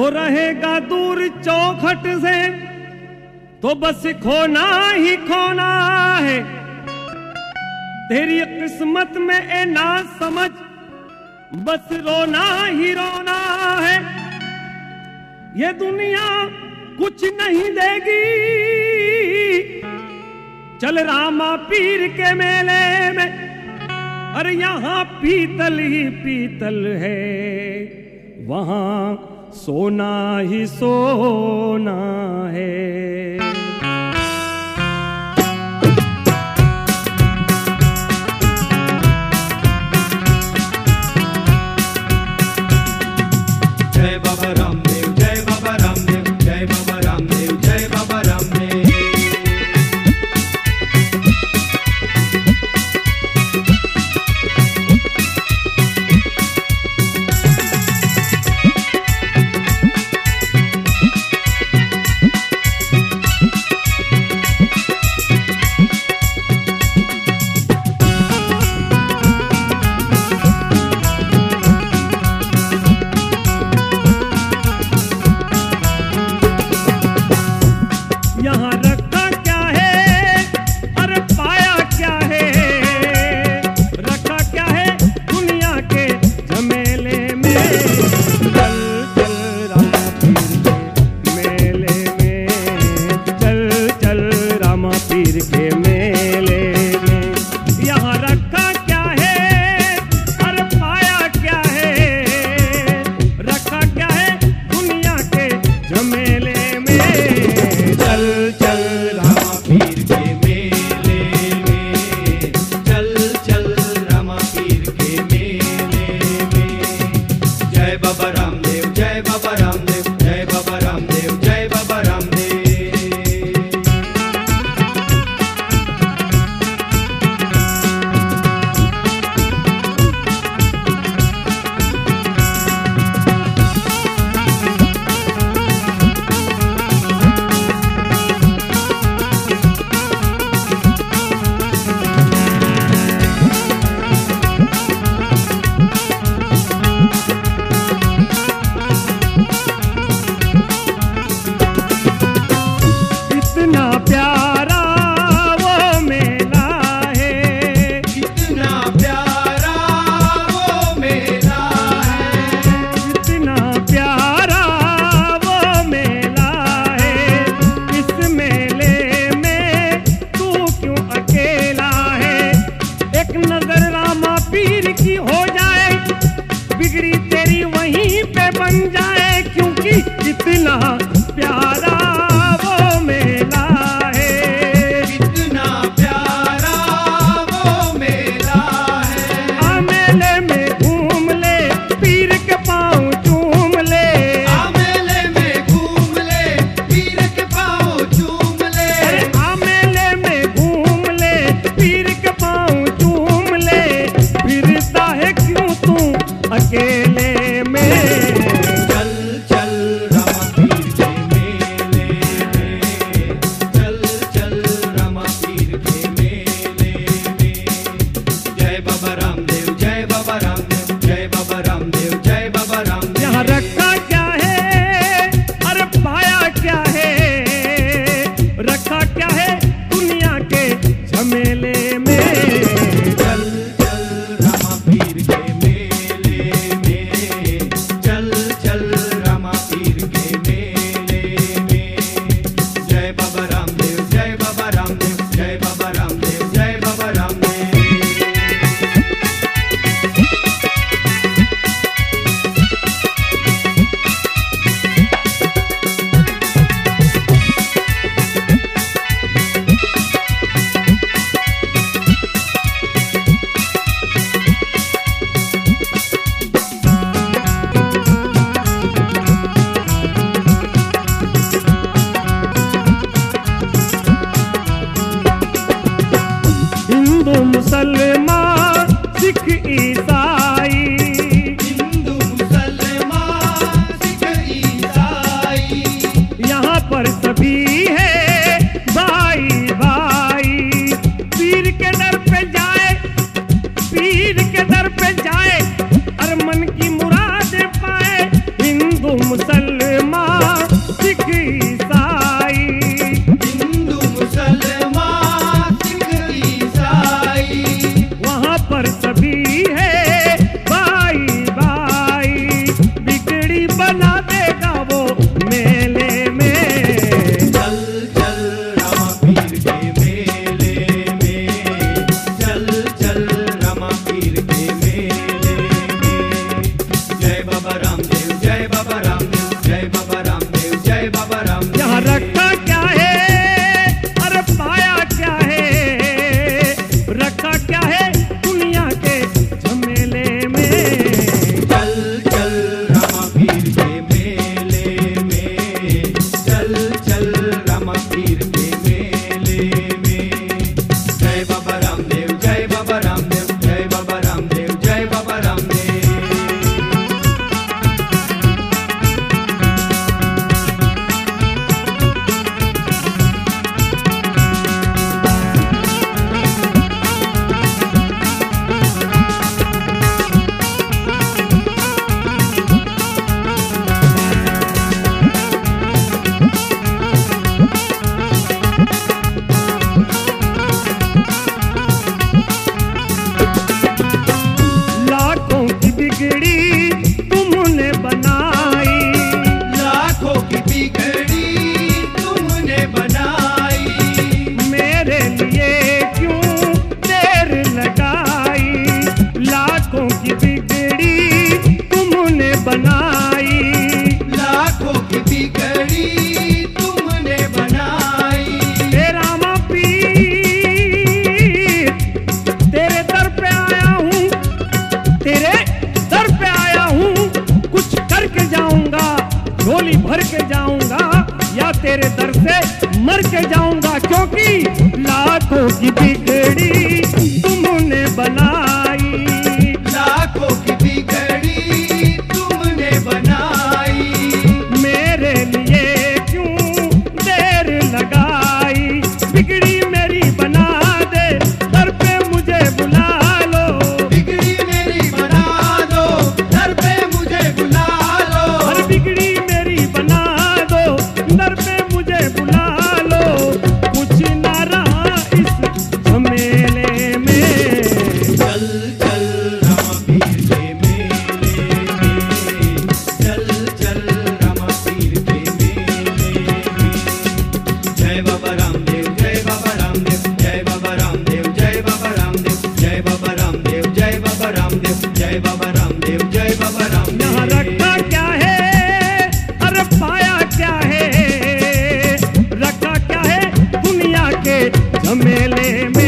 तो रहेगा दूर चौखट से, तो बस खोना ही खोना है। तेरी किस्मत में ए ना समझ, बस रोना ही रोना है। ये दुनिया कुछ नहीं देगी, चल रामा पीर के मेले में। अरे यहाँ पीतल ही पीतल है, वहां सोना ही सोना है। जय बाबा रामदेव, जय बाबा रामदेव, जय बाबा रामदेव, जय बाबा रामदेव। यहाँ रखा क्या है, अरे पाया क्या है, रखा क्या है दुनिया के झमेले में। चल चल रामा पीर के मेले में, चल चल रामा पीर के मेले में। यहाँ रखा क्या है, अरे पाया क्या है, रखा क्या है दुनिया के झमेले में। चल चल रामा पीर के मेले में, चल चल रामा पीर के मेले में। जय बाबा रामदेव, जय बाबा रामदेव, जय बाबा रामदेव, जय बाबा रामदेव। इतना प्यारा वो मेला है, कितना प्यारा वो मेला है, इतना प्यारा वो मेला है। इस मेले में तू क्यों अकेला है। एक नजर रामा पीर की हो जाए, बिगड़ी तेरी वहीं पे बन जाए। क्योंकि इतना प्यारा वो मेला है, कितना प्यारा वो मेला है। आ मेले में घूम ले, पीर के पाँव चूम ले। आ मेले में घूम ले, पीर के पाँव चूम ले। अरे आ मेले में घूम ले, पीर के पाँव चूम ले। फिरता है क्यों तू अकेले में। चल चल रामा पीर के मेले में, चल चल रामा पीर के मेले में। जय बाबा रामदेव, जय बाबा रामदेव, जय बाबा रामदेव, जय बाबा रामदेव। यहाँ रखा क्या है, अरे पाया क्या है, रखा क्या है दुनिया के झमेले में। चल चल रामा पीर के मेले में, चल चल रामा पीर के मेले में। जय बाबा रामदेव, जय बाबा रामदेव, जय बाबा रामदेव, जय बाबा रामदेव। हिंदू मुसलमान सिख ईसाई, हिंदू मुसलमान सिख ईसाई, यहाँ पर सभी है भाई भाई। पीर के दर पे जाए, पीर के दर पे जाए, अरे मन की मुराद पाए। हिंदू मुसलमान मेले में